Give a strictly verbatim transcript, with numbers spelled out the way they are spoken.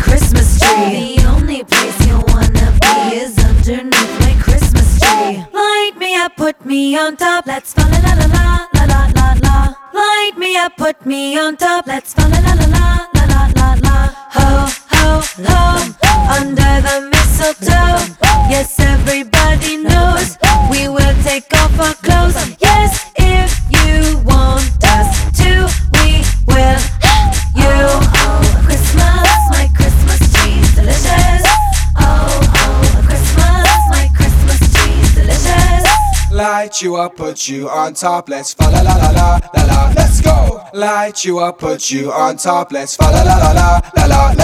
Christmas tree. The only place you wanna be is underneath my Christmas tree. Light me up, put me on top. Let's fa la la la la la la la la. Light me up, put me on top. Let's fa la la la la la la la la. Ho ho ho, under the mistletoe. Yes, everybody knows we will take off our clothes. Yes, if you want us to, we will. You, oh, Christmas, my Christmas tree's delicious. Oh, oh, Christmas, my Christmas tree's delicious. Light you up, put you on top. Let's fa la la la la la la. Let's go. Light you up, put you on top. Let's fa la la la la la la.